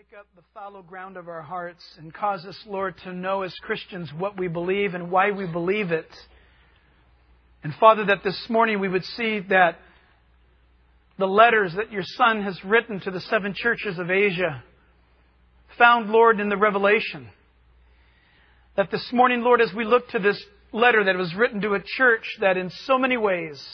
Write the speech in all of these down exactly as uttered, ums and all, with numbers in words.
break up the fallow ground of our hearts and cause us, Lord, to know as Christians what we believe and why we believe it. And Father, that this morning we would see that the letters that your Son has written to the seven churches of Asia, found, Lord, in the Revelation. That this morning, Lord, as we look to this letter that was written to a church that in so many ways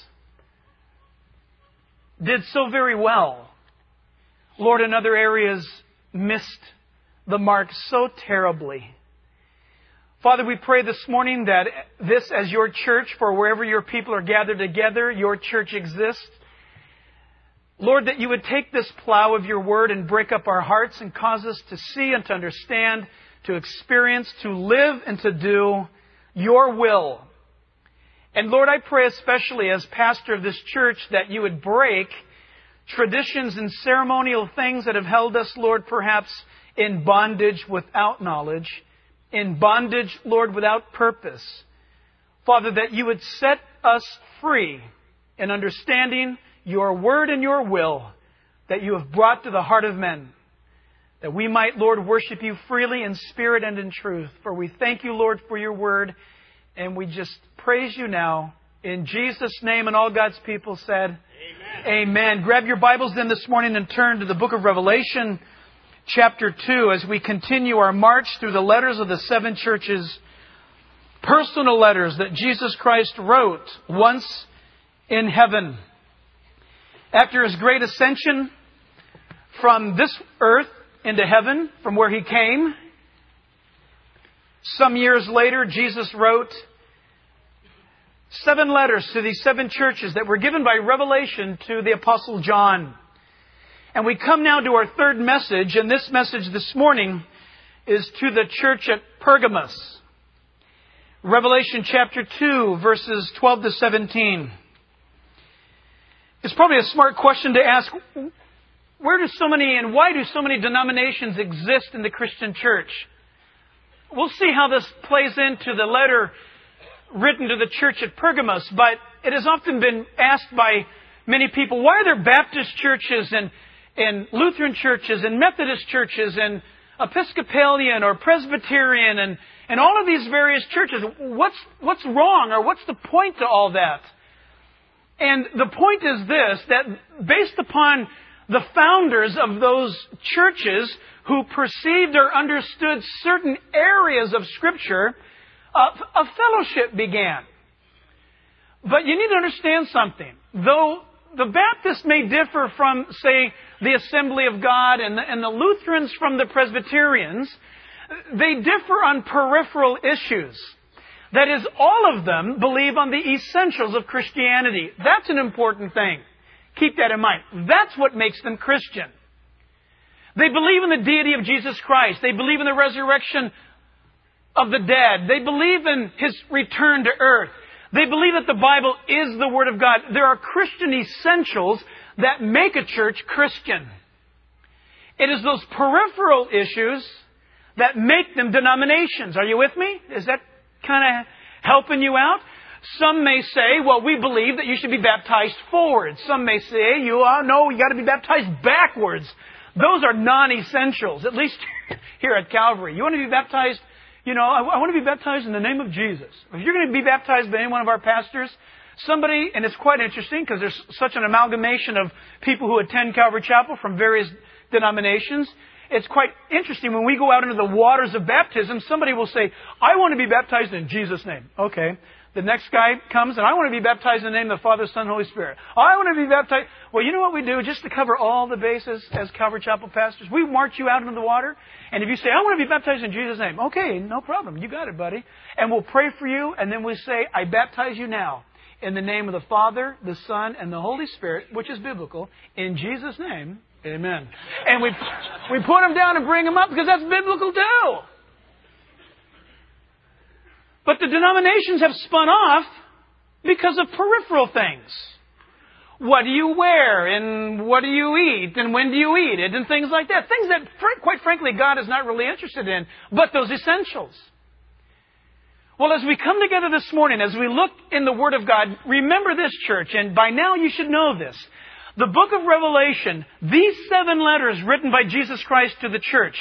did so very well, Lord, in other areas missed the mark so terribly. Father, we pray this morning that this as your church, for wherever your people are gathered together, your church exists. Lord, that you would take this plow of your word and break up our hearts and cause us to see and to understand, to experience, to live and to do your will. And Lord, I pray especially as pastor of this church that you would break traditions and ceremonial things that have held us, Lord, perhaps in bondage without knowledge, in bondage, Lord, without purpose. Father, that you would set us free in understanding your word and your will that you have brought to the heart of men, that we might, Lord, worship you freely in spirit and in truth. For we thank you, Lord, for your word, and we just praise you now. In Jesus' name, and all God's people said, Amen. Amen. Grab your Bibles then this morning and turn to the book of Revelation, chapter two, as we continue our march through the letters of the seven churches, personal letters that Jesus Christ wrote once in heaven. After His great ascension from this earth into heaven, from where He came, some years later, Jesus wrote seven letters to these seven churches that were given by revelation to the Apostle John. And we come now to our third message, and this message this morning is to the church at Pergamos. Revelation chapter two, verses twelve to seventeen. It's probably a smart question to ask, where do so many and why do so many denominations exist in the Christian church? We'll see how this plays into the letter written to the church at Pergamos, but it has often been asked by many people, why are there Baptist churches and, and Lutheran churches and Methodist churches and Episcopalian or Presbyterian and, and all of these various churches? What's, what's wrong, or what's the point to all that? And the point is this, that based upon the founders of those churches who perceived or understood certain areas of Scripture, a fellowship began. But you need to understand something. Though the Baptists may differ from, say, the Assembly of God and the, and the Lutherans from the Presbyterians, they differ on peripheral issues. That is, all of them believe on the essentials of Christianity. That's an important thing. Keep that in mind. That's what makes them Christian. They believe in the deity of Jesus Christ. They believe in the resurrection of the dead. They believe in His return to earth. They believe that the Bible is the Word of God. There are Christian essentials that make a church Christian. It is those peripheral issues that make them denominations. Are you with me? Is that kind of helping you out? Some may say, well, we believe that you should be baptized forward. Some may say, you uh, no, you got to be baptized backwards. Those are non-essentials, at least here at Calvary. You want to be baptized, you know, I, I want to be baptized in the name of Jesus. If you're going to be baptized by any one of our pastors, somebody, and it's quite interesting because there's such an amalgamation of people who attend Calvary Chapel from various denominations. It's quite interesting when we go out into the waters of baptism, somebody will say, I want to be baptized in Jesus' name. Okay. The next guy comes and I want to be baptized in the name of the Father, Son, Holy Spirit. I want to be baptized. Well, you know what we do? Just to cover all the bases as Calvary Chapel pastors, we march you out into the water. And if you say, I want to be baptized in Jesus' name. Okay, no problem. You got it, buddy. And we'll pray for you. And then we say, I baptize you now in the name of the Father, the Son, and the Holy Spirit, which is biblical. In Jesus' name, amen. And we, we put them down and bring them up because that's biblical too. But the denominations have spun off because of peripheral things. What do you wear? And what do you eat? And when do you eat it? And things like that. Things that, quite frankly, God is not really interested in, but those essentials. Well, as we come together this morning, as we look in the Word of God, remember this, church, and by now you should know this. The book of Revelation, these seven letters written by Jesus Christ to the church,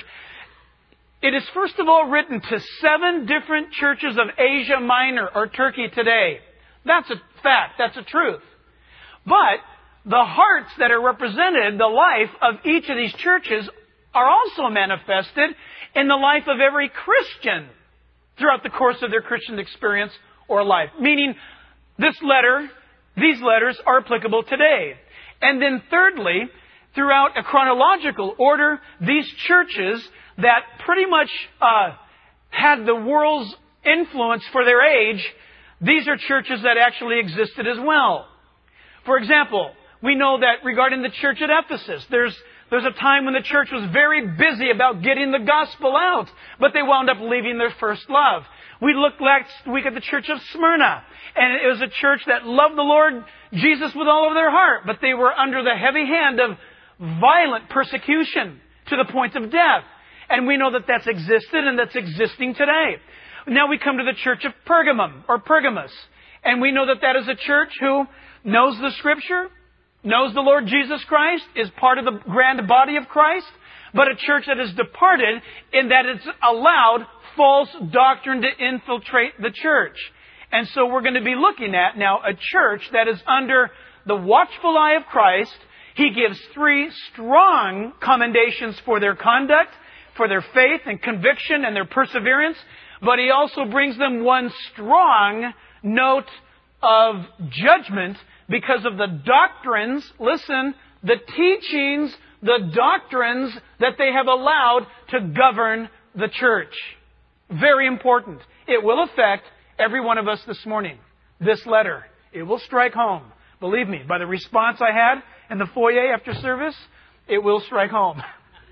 it is first of all written to seven different churches of Asia Minor or Turkey today. That's a fact. That's a truth. But the hearts that are represented, the life of each of these churches, are also manifested in the life of every Christian throughout the course of their Christian experience or life. Meaning, this letter, these letters are applicable today. And then thirdly, throughout a chronological order, these churches that pretty much uh, had the world's influence for their age, these are churches that actually existed as well. For example, we know that regarding the church at Ephesus, there's there's a time when the church was very busy about getting the gospel out, but they wound up leaving their first love. We looked last week at the church of Smyrna, and it was a church that loved the Lord Jesus with all of their heart, but they were under the heavy hand of violent persecution to the point of death. And we know that that's existed and that's existing today. Now we come to the church of Pergamum, or Pergamos, and we know that that is a church who knows the Scripture, knows the Lord Jesus Christ, is part of the grand body of Christ, but a church that has departed in that it's allowed false doctrine to infiltrate the church. And so we're going to be looking at now a church that is under the watchful eye of Christ. He gives three strong commendations for their conduct, for their faith and conviction and their perseverance, but He also brings them one strong note of judgment because of the doctrines, listen, the teachings, the doctrines that they have allowed to govern the church. Very important. It will affect every one of us this morning. This letter, it will strike home. Believe me, by the response I had in the foyer after service, it will strike home.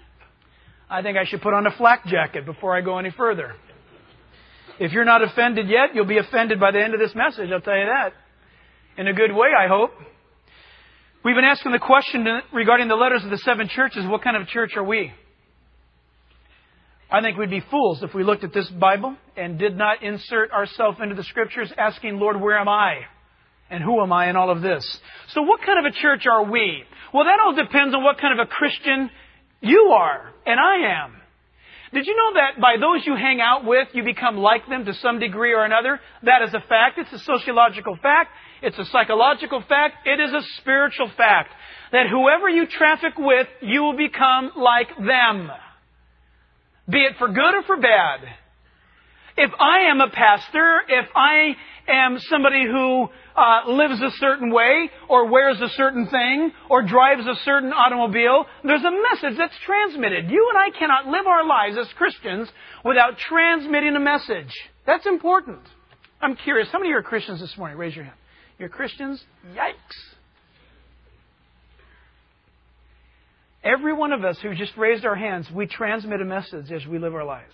I think I should put on a flak jacket before I go any further. If you're not offended yet, you'll be offended by the end of this message, I'll tell you that. In a good way, I hope. We've been asking the question regarding the letters of the seven churches, what kind of church are we? I think we'd be fools if we looked at this Bible and did not insert ourselves into the Scriptures asking, Lord, where am I? And who am I in all of this? So what kind of a church are we? Well, that all depends on what kind of a Christian you are and I am. Did you know that by those you hang out with, you become like them to some degree or another? That is a fact. It's a sociological fact. It's a psychological fact. It is a spiritual fact. That whoever you traffic with, you will become like them. Be it for good or for bad. If I am a pastor, if I am somebody who uh, lives a certain way, or wears a certain thing, or drives a certain automobile, there's a message that's transmitted. You and I cannot live our lives as Christians without transmitting a message. That's important. I'm curious, how many of you are Christians this morning? Raise your hand. You're Christians? Yikes. Every one of us who just raised our hands, we transmit a message as we live our lives.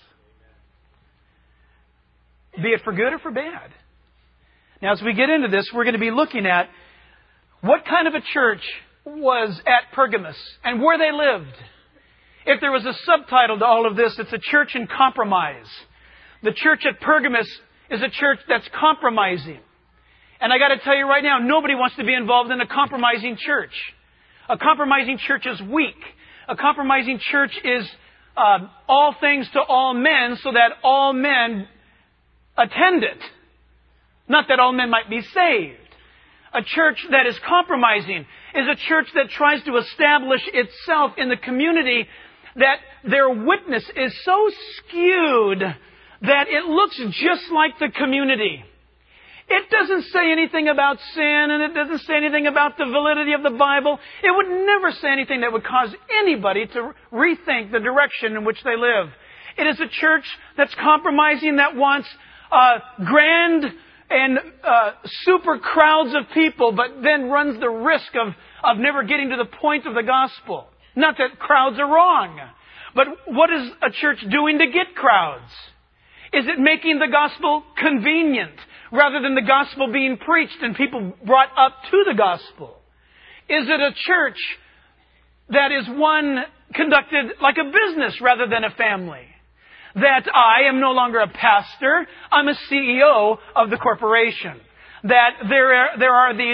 Be it for good or for bad. Now, as we get into this, we're going to be looking at what kind of a church was at Pergamos and where they lived. If there was a subtitle to all of this, it's a church in compromise. The church at Pergamos is a church that's compromising. And I got to tell you right now, nobody wants to be involved in a compromising church. A compromising church is weak. A compromising church is uh, all things to all men so that all men attend it. Not that all men might be saved. A church that is compromising is a church that tries to establish itself in the community, that their witness is so skewed that it looks just like the community. It doesn't say anything about sin, and it doesn't say anything about the validity of the Bible. It would never say anything that would cause anybody to rethink the direction in which they live. It is a church that's compromising, that wants uh, grand and uh, super crowds of people, but then runs the risk of, of never getting to the point of the gospel. Not that crowds are wrong, but what is a church doing to get crowds? Is it making the gospel convenient rather than the gospel being preached and people brought up to the gospel? Is it a church that is one conducted like a business rather than a family? That I am no longer a pastor, I'm a C E O of the corporation. That there are, there are these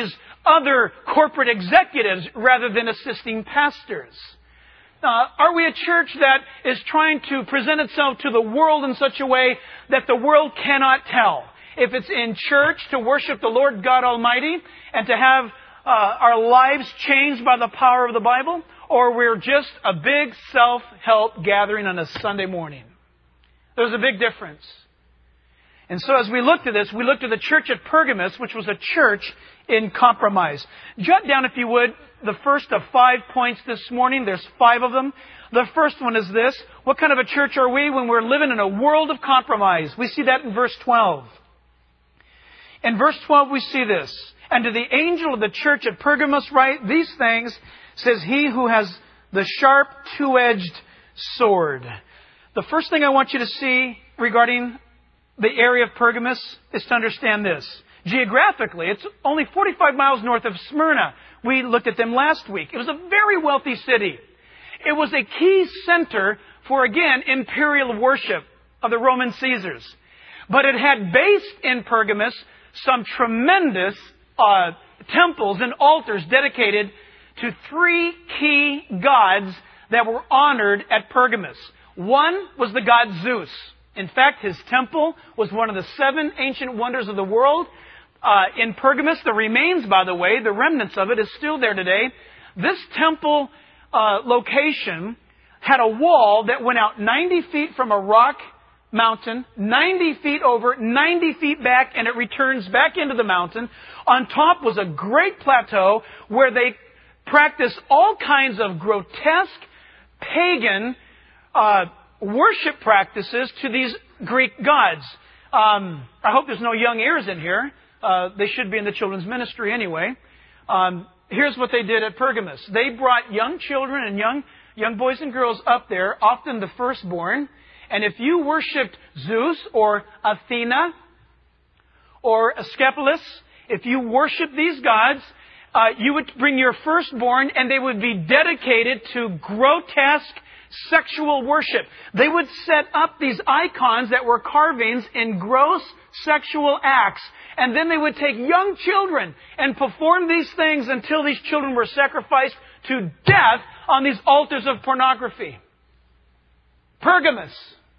other corporate executives rather than assisting pastors? Uh, are we a church that is trying to present itself to the world in such a way that the world cannot tell? If it's in church to worship the Lord God Almighty and to have uh, our lives changed by the power of the Bible, or we're just a big self-help gathering on a Sunday morning. There's a big difference. And so as we looked at this, we looked at the church at Pergamos, which was a church in compromise. Jot down, if you would, the first of five points this morning. There's five of them. The first one is this. What kind of a church are we when we're living in a world of compromise? We see that in verse twelve. In verse twelve, we see this. And to the angel of the church at Pergamos write these things, says he who has the sharp two-edged sword. The first thing I want you to see regarding the area of Pergamos is to understand this. Geographically, it's only forty-five miles north of Smyrna. We looked at them last week. It was a very wealthy city. It was a key center for, again, imperial worship of the Roman Caesars. But it had based in Pergamos some tremendous uh, temples and altars dedicated to three key gods that were honored at Pergamos. One was the god Zeus. In fact, his temple was one of the seven ancient wonders of the world. Uh, in Pergamos, the remains, by the way, the remnants of it is still there today. This temple uh, location had a wall that went out ninety feet from a rock mountain, ninety feet over, ninety feet back, and it returns back into the mountain. On top was a great plateau where they practiced all kinds of grotesque, pagan uh, worship practices to these Greek gods. Um, I hope there's no young ears in here. Uh, they should be in the children's ministry anyway. Um, here's what they did at Pergamos. They brought young children and young young boys and girls up there, often the firstborn. And if you worshipped Zeus or Athena or Asclepius, if you worshipped these gods, uh, you would bring your firstborn and they would be dedicated to grotesque sexual worship. They would set up these icons that were carvings in gross sexual acts. And then they would take young children and perform these things until these children were sacrificed to death on these altars of pornography. Pergamos.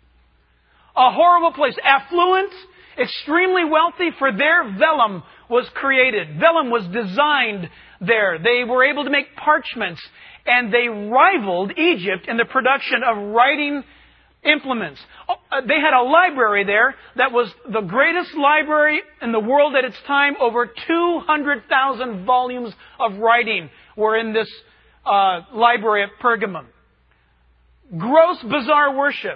A horrible place. Affluent, extremely wealthy. For there, vellum was created. Vellum was designed there. They were able to make parchments. And they rivaled Egypt in the production of writing implements. They had a library there that was the greatest library in the world at its time. Over two hundred thousand volumes of writing were in this uh, library at Pergamum. Gross, bizarre worship.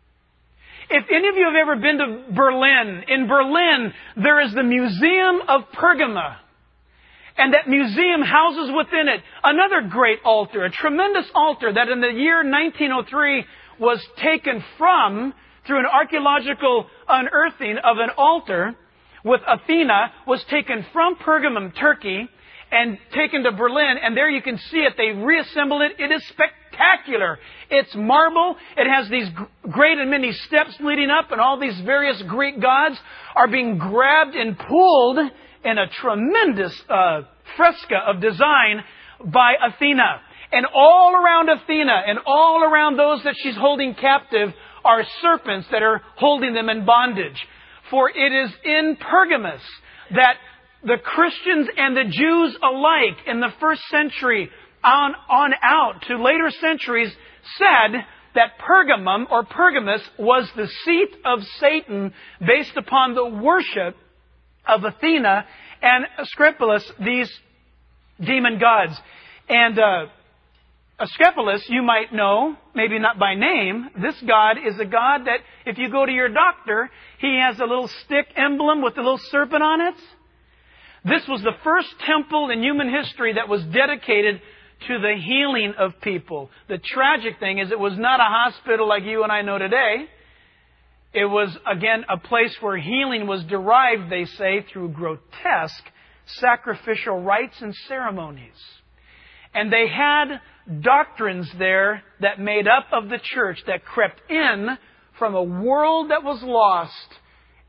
If any of you have ever been to Berlin, in Berlin there is the Museum of Pergamum. And that museum houses within it another great altar, a tremendous altar that in the year nineteen oh three was taken from, through an archaeological unearthing of an altar with Athena, was taken from Pergamum, Turkey, and taken to Berlin. And there you can see it. They reassembled it. It is spectacular. It's marble. It has these great and many steps leading up, and all these various Greek gods are being grabbed and pulled in a tremendous uh, fresco of design by Athena. And all around Athena and all around those that she's holding captive are serpents that are holding them in bondage. For it is in Pergamos that the Christians and the Jews alike in the first century on, on out to later centuries said that Pergamum or Pergamos was the seat of Satan based upon the worship of Athena and Asclepius, these demon gods. And uh, Asclepius, you might know, maybe not by name, this god is a god that if you go to your doctor, he has a little stick emblem with a little serpent on it. This was the first temple in human history that was dedicated to the healing of people. The tragic thing is it was not a hospital like you and I know today. It was, again, a place where healing was derived, they say, through grotesque sacrificial rites and ceremonies. And they had doctrines there that made up of the church that crept in from a world that was lost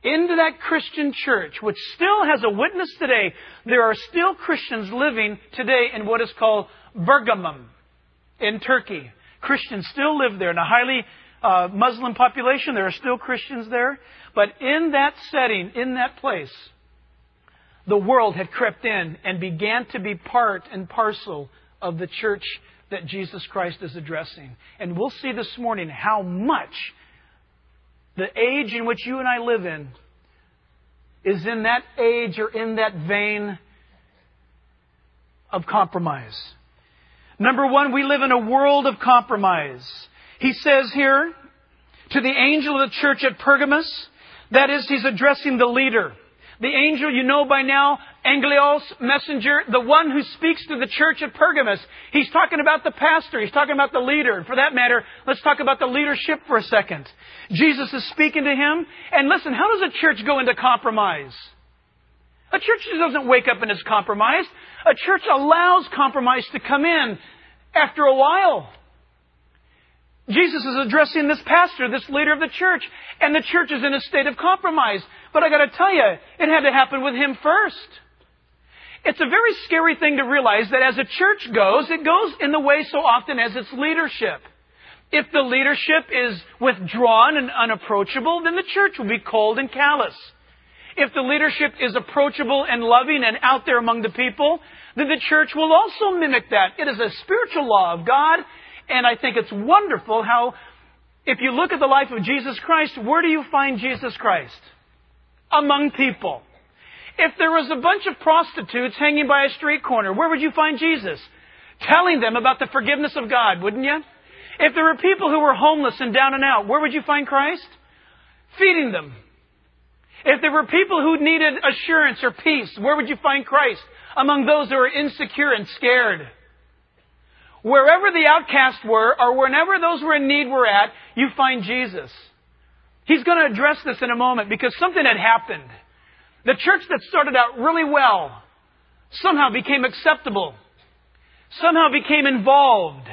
into that Christian church, which still has a witness today. There are still Christians living today in what is called Pergamum in Turkey. Christians still live there. In a highly uh, Muslim population, there are still Christians there. But in that setting, in that place, the world had crept in and began to be part and parcel of the church that Jesus Christ is addressing. And we'll see this morning how much the age in which you and I live in is in that age or in that vein of compromise. Number one, we live in a world of compromise. He says here to the angel of the church at Pergamos, that is, he's addressing the leader. The angel, you know by now, Angelos, messenger, the one who speaks to the church at Pergamos. He's talking about the pastor. He's talking about the leader. And for that matter, let's talk about the leadership for a second. Jesus is speaking to him. And listen, how does a church go into compromise? A church doesn't wake up and is compromised. A church allows compromise to come in after a while. Jesus is addressing this pastor, this leader of the church, and the church is in a state of compromise. But I got to tell you, it had to happen with him first. It's a very scary thing to realize that as a church goes, it goes in the way so often as its leadership. If the leadership is withdrawn and unapproachable, then the church will be cold and callous. If the leadership is approachable and loving and out there among the people, then the church will also mimic that. It is a spiritual law of God. And I think it's wonderful how, if you look at the life of Jesus Christ, where do you find Jesus Christ? Among people. If there was a bunch of prostitutes hanging by a street corner, where would you find Jesus? Telling them about the forgiveness of God, wouldn't you? If there were people who were homeless and down and out, where would you find Christ? Feeding them. If there were people who needed assurance or peace, where would you find Christ? Among those who are insecure and scared. Wherever the outcasts were, or whenever those who were in need were at, you find Jesus. He's going to address this in a moment because something had happened. The church that started out really well somehow became acceptable. Somehow became involved.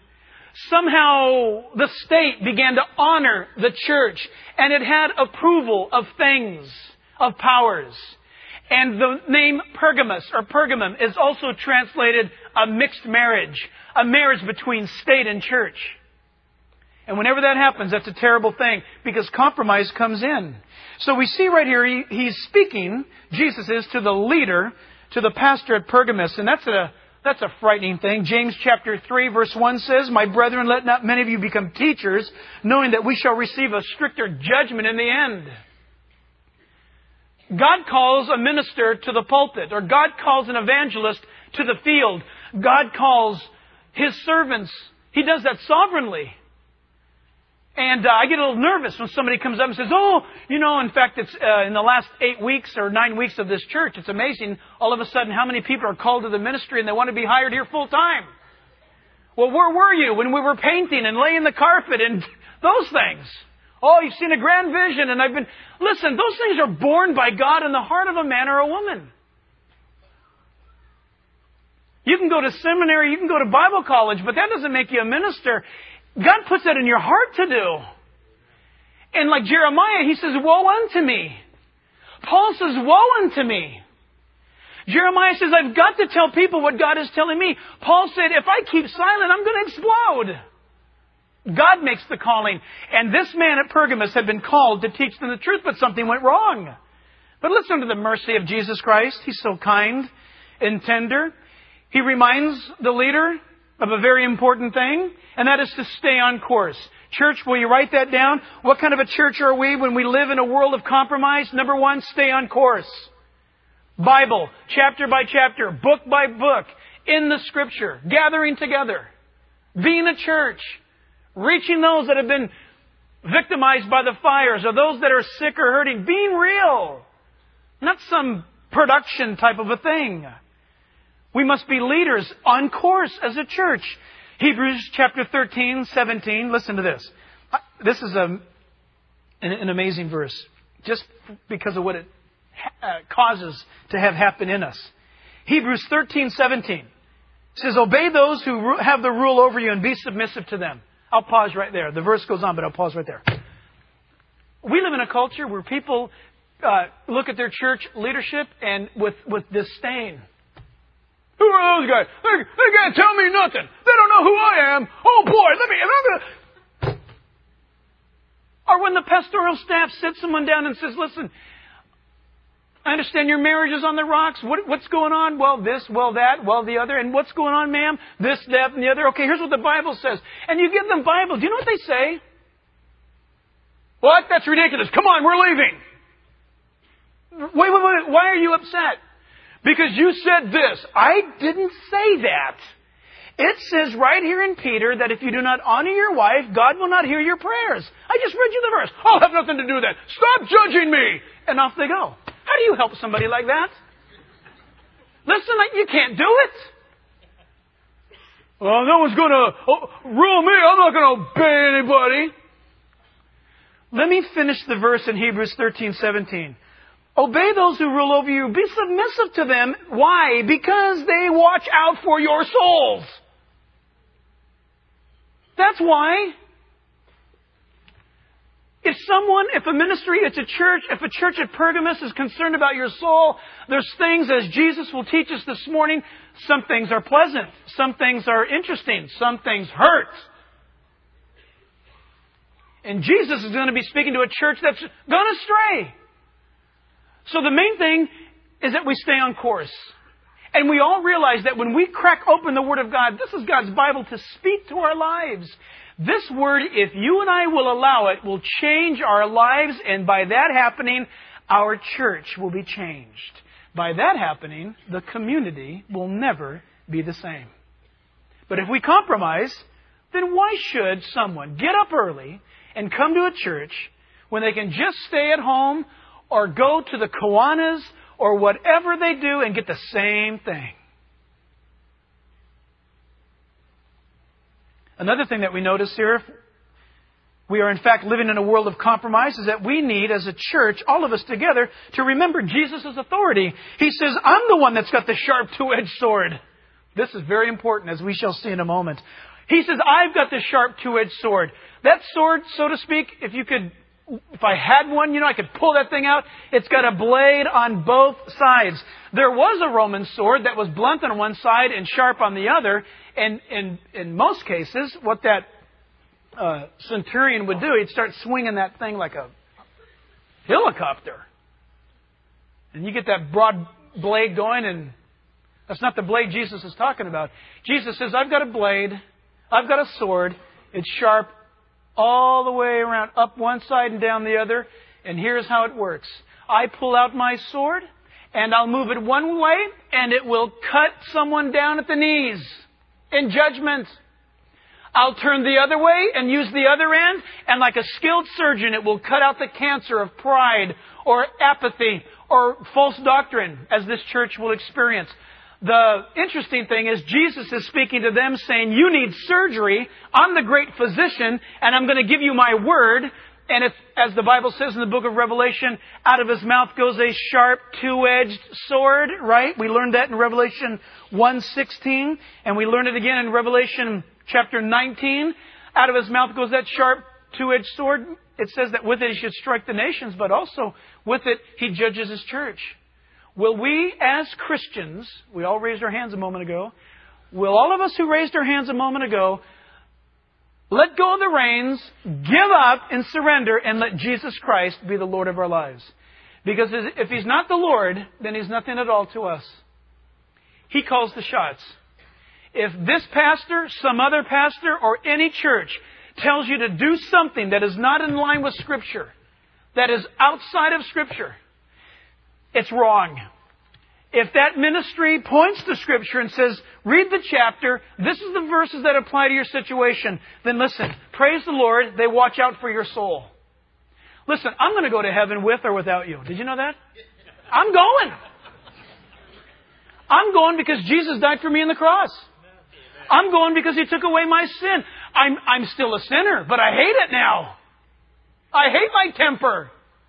Somehow the state began to honor the church, and it had approval of things, of powers. And the name Pergamos or Pergamum is also translated a mixed marriage, a marriage between state and church. And whenever that happens, that's a terrible thing because compromise comes in. So we see right here, he, he's speaking, Jesus is, to the leader, to the pastor at Pergamos. And that's a, that's a frightening thing. James chapter three verse one says, "My brethren, let not many of you become teachers, knowing that we shall receive a stricter judgment in the end." God calls a minister to the pulpit, or God calls an evangelist to the field. God calls His servants. He does that sovereignly. And uh, I get a little nervous when somebody comes up and says, "Oh, you know, in fact, it's uh, in the last eight weeks or nine weeks of this church, it's amazing all of a sudden how many people are called to the ministry and they want to be hired here full time." Well, where were you when we were painting and laying the carpet and those things? Oh, you've seen a grand vision, and I've been... Listen, those things are born by God in the heart of a man or a woman. You can go to seminary, you can go to Bible college, but that doesn't make you a minister. God puts that in your heart to do. And like Jeremiah, he says, "Woe unto me." Paul says, "Woe unto me." Jeremiah says, "I've got to tell people what God is telling me." Paul said, "If I keep silent, I'm going to explode." God makes the calling. And this man at Pergamos had been called to teach them the truth, but something went wrong. But listen to the mercy of Jesus Christ. He's so kind and tender. He reminds the leader of a very important thing, and that is to stay on course. Church, will you write that down? What kind of a church are we when we live in a world of compromise? Number one, stay on course. Bible, chapter by chapter, book by book, in the Scripture, gathering together, being a church, reaching those that have been victimized by the fires or those that are sick or hurting, being real, not some production type of a thing. We must be leaders on course as a church. Hebrews chapter thirteen, seventeen. Listen to this. This is a, an, an amazing verse, just because of what it uh, causes to have happen in us. Hebrews thirteen, seventeen says, "Obey those who have the rule over you and be submissive to them." I'll pause right there. The verse goes on, but I'll pause right there. We live in a culture where people uh, look at their church leadership and with, with disdain. Who are those guys? They, they can't tell me nothing. They don't know who I am. Oh boy, let me... I'm gonna... Or when the pastoral staff sits someone down and says, listen, I understand your marriage is on the rocks. What, what's going on? Well, this, well, that, well, the other. And what's going on, ma'am? This, that, and the other. Okay, here's what the Bible says. And you give them Bible. Do you know what they say? What? That's ridiculous. Come on, we're leaving. Wait, wait, wait. Why are you upset? Because you said this. I didn't say that. It says right here in Peter that if you do not honor your wife, God will not hear your prayers. I just read you the verse. I'll have nothing to do with that. Stop judging me. And off they go. How do you help somebody like that? Listen, you can't do it. Well, no one's going to rule me. I'm not going to obey anybody. Let me finish the verse in Hebrews thirteen seventeen. Obey those who rule over you. Be submissive to them. Why? Because they watch out for your souls. That's why. If someone, if a ministry, it's a church, if a church at Pergamos is concerned about your soul, there's things, as Jesus will teach us this morning, some things are pleasant, some things are interesting, some things hurt. And Jesus is going to be speaking to a church that's gone astray. So the main thing is that we stay on course. And we all realize that when we crack open the Word of God, this is God's Bible to speak to our lives. This Word, if you and I will allow it, will change our lives. And by that happening, our church will be changed. By that happening, the community will never be the same. But if we compromise, then why should someone get up early and come to a church when they can just stay at home or go to the Kiwanis or whatever they do and get the same thing? Another thing that we notice here, if we are in fact living in a world of compromise, is that we need as a church, all of us together, to remember Jesus' authority. He says, I'm the one that's got the sharp two-edged sword. This is very important, as we shall see in a moment. He says, I've got the sharp two-edged sword. That sword, so to speak, if you could, if I had one, you know, I could pull that thing out. It's got a blade on both sides. There was a Roman sword that was blunt on one side and sharp on the other. And in, in most cases, what that uh, centurion would do, he'd start swinging that thing like a helicopter. And you get that broad blade going, and that's not the blade Jesus is talking about. Jesus says, I've got a blade, I've got a sword, it's sharp all the way around, up one side and down the other, and here's how it works. I pull out my sword, and I'll move it one way, and it will cut someone down at the knees in judgment. I'll turn the other way and use the other end, and like a skilled surgeon, it will cut out the cancer of pride or apathy or false doctrine, as this church will experience. The interesting thing is Jesus is speaking to them saying, you need surgery. I'm the great physician, and I'm going to give you my word. And if, as the Bible says in the book of Revelation, out of his mouth goes a sharp two-edged sword, right? We learned that in Revelation one sixteen, and we learned it again in Revelation chapter nineteen. Out of his mouth goes that sharp two-edged sword. It says that with it he should strike the nations, but also with it he judges his church. Will we as Christians, we all raised our hands a moment ago, will all of us who raised our hands a moment ago let go of the reins, give up and surrender, and let Jesus Christ be the Lord of our lives? Because if He's not the Lord, then He's nothing at all to us. He calls the shots. If this pastor, some other pastor, or any church tells you to do something that is not in line with Scripture, that is outside of Scripture, it's wrong. If that ministry points to Scripture and says, read the chapter, this is the verses that apply to your situation, then listen, praise the Lord, they watch out for your soul. Listen, I'm going to go to heaven with or without you. Did you know that? I'm going. I'm going because Jesus died for me on the cross. I'm going because He took away my sin. I'm, I'm still a sinner, but I hate it now. I hate my temper.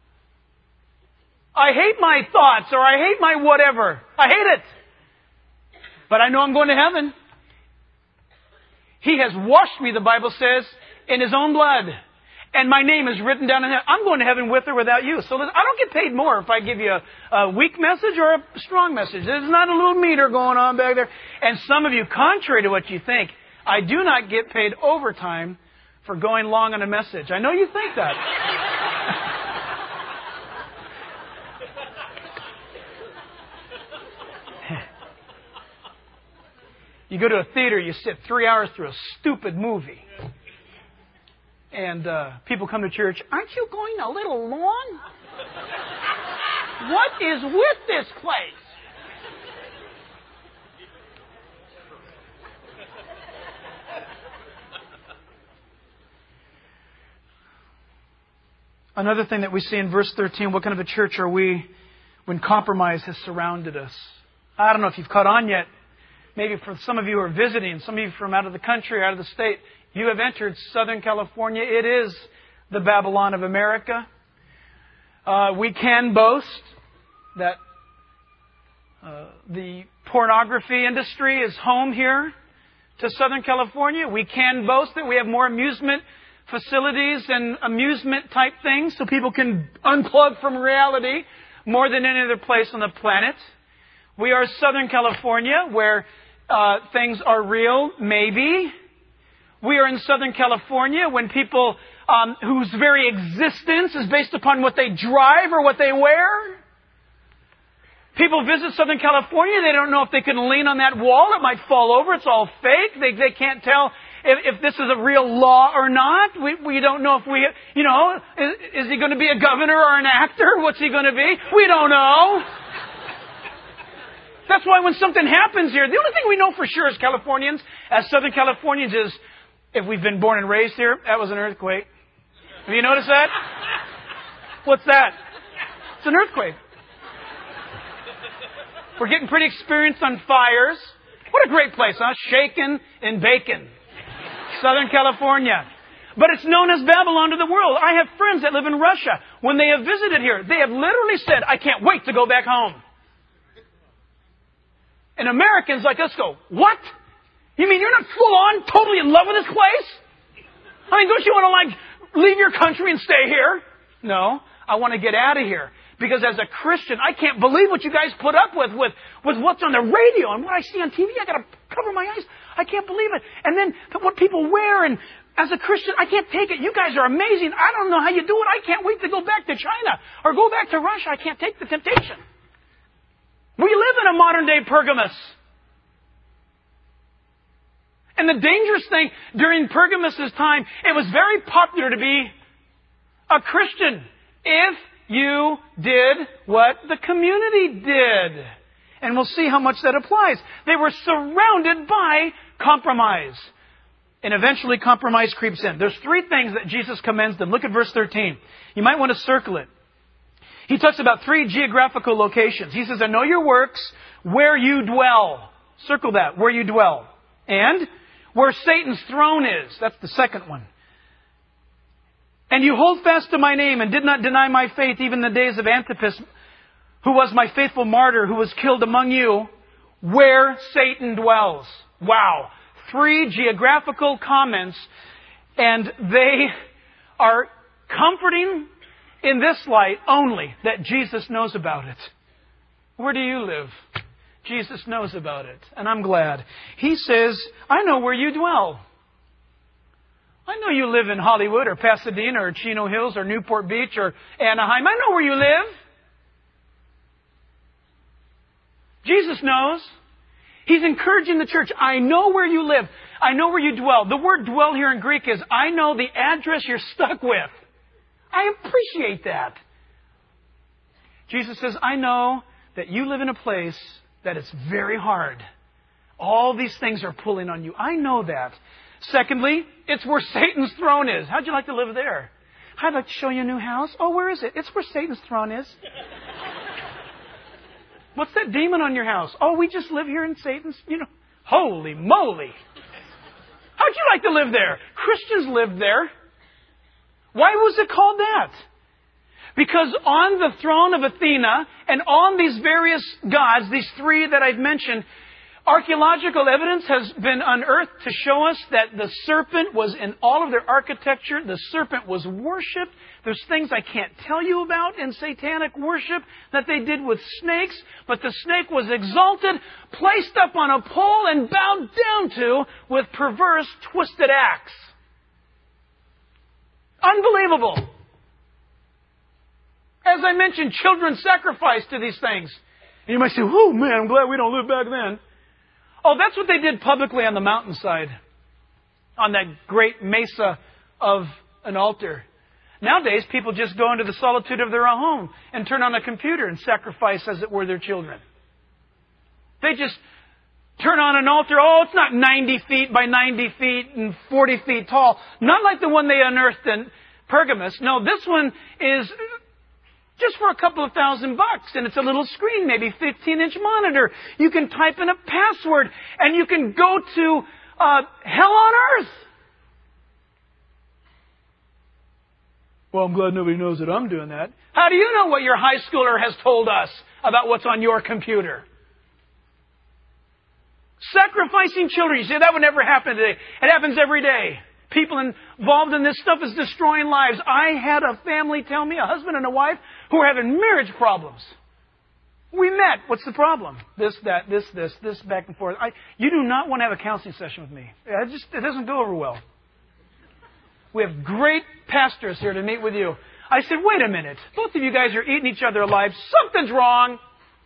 I hate my thoughts, or I hate my whatever. I hate it. But I know I'm going to heaven. He has washed me, the Bible says, in His own blood. and my name is written down in heaven, I'm going to heaven with or without you. So I don't get paid more if I give you a, a weak message or a strong message. There's not a little meter going on back there. And some of you, contrary to what you think, I do not get paid overtime for going long on a message. I know you think that. You go to a theater, you sit three hours through a stupid movie. And uh, people come to church, aren't you going a little long? What is with this place? Another thing that we see in verse thirteen, what kind of a church are we when compromise has surrounded us? I don't know if you've caught on yet. Maybe for some of you who are visiting, some of you from out of the country, out of the state, you have entered Southern California. It is the Babylon of America. Uh, we can boast that uh, the pornography industry is home here to Southern California. We can boast that we have more amusement facilities and amusement type things so people can unplug from reality more than any other place on the planet. We are Southern California where Uh, things are real, maybe. We are in Southern California when people um, whose very existence is based upon what they drive or what they wear. People visit Southern California, they don't know if they can lean on that wall, it might fall over, it's all fake. They, they can't tell if, if this is a real law or not. We, we don't know if we, you know, is, is he going to be a governor or an actor? What's he going to be? We don't know. That's why when something happens here, the only thing we know for sure as Californians, as Southern Californians, is if we've been born and raised here, that was an earthquake. Have you noticed that? What's that? It's an earthquake. We're getting pretty experienced on fires. What a great place, huh? Shaken and bacon. Southern California. But it's known as Babylon to the world. I have friends that live in Russia. When they have visited here, they have literally said, I can't wait to go back home. And Americans like us go, what? You mean you're not full on, totally in love with this place? I mean, don't you want to like leave your country and stay here? No, I want to get out of here. Because as a Christian, I can't believe what you guys put up with, with, with what's on the radio and what I see on T V. I got to cover my eyes. I can't believe it. And then what people wear, and as a Christian, I can't take it. You guys are amazing. I don't know how you do it. I can't wait to go back to China or go back to Russia. I can't take the temptation. We live in a modern-day Pergamos. And the dangerous thing, during Pergamos' time, it was very popular to be a Christian if you did what the community did. And we'll see how much that applies. They were surrounded by compromise. And eventually compromise creeps in. There's three things that Jesus commends them. Look at verse thirteen. You might want to circle it. He talks about three geographical locations. He says, I know your works, where you dwell. Circle that, where you dwell. And where Satan's throne is. That's the second one. And you hold fast to my name and did not deny my faith even in the days of Antipas, who was my faithful martyr, who was killed among you, where Satan dwells. Wow. Three geographical comments, and they are comforting in this light only that Jesus knows about it. Where do you live? Jesus knows about it, and I'm glad. He says, I know where you dwell. I know you live in Hollywood or Pasadena or Chino Hills or Newport Beach or Anaheim. I know where you live. Jesus knows. He's encouraging the church. I know where you live. I know where you dwell. The word dwell here in Greek is, I know the address you're stuck with. I appreciate that. Jesus says, I know that you live in a place that is very hard. All these things are pulling on you. I know that. Secondly, it's where Satan's throne is. How'd you like to live there? I'd like to show you a new house. Oh, where is it? It's where Satan's throne is. What's that demon on your house? Oh, we just live here in Satan's, you know. Holy moly. How'd you like to live there? Christians lived there. Why was it called that? Because on the throne of Athena and on these various gods, these three that I've mentioned, Archaeological evidence has been unearthed to show us that the serpent was in all of their architecture. The serpent was worshipped. There's things I can't tell you about in satanic worship that they did with snakes, but the snake was exalted, placed up on a pole, and bowed down to with perverse, twisted acts. Unbelievable. As I mentioned, children sacrificed to these things. And you might say, oh man, I'm glad we don't live back then. Oh, that's what they did publicly on the mountainside, on that great mesa of an altar. Nowadays, people just go into the solitude of their own home and turn on a computer and sacrifice as it were their children. They just turn on an altar. Oh, it's not ninety feet by ninety feet and forty feet tall. Not like the one they unearthed in Pergamus. No, this one is just for a couple of thousand bucks. And it's a little screen, maybe fifteen inch monitor. You can type in a password and you can go to uh, hell on earth. Well, I'm glad nobody knows that I'm doing that. How do you know what your high schooler has told us about what's on your computer? Sacrificing children. You say that would never happen today. It happens every day. People involved in this stuff is destroying lives. I had a family tell me, a husband and a wife, who were having marriage problems. We met. What's the problem? This, that, this, this, this, back and forth. I, you do not want to have a counseling session with me. It just it doesn't go over well. We have great pastors here to meet with you. I said, wait a minute. Both of you guys are eating each other alive. Something's wrong.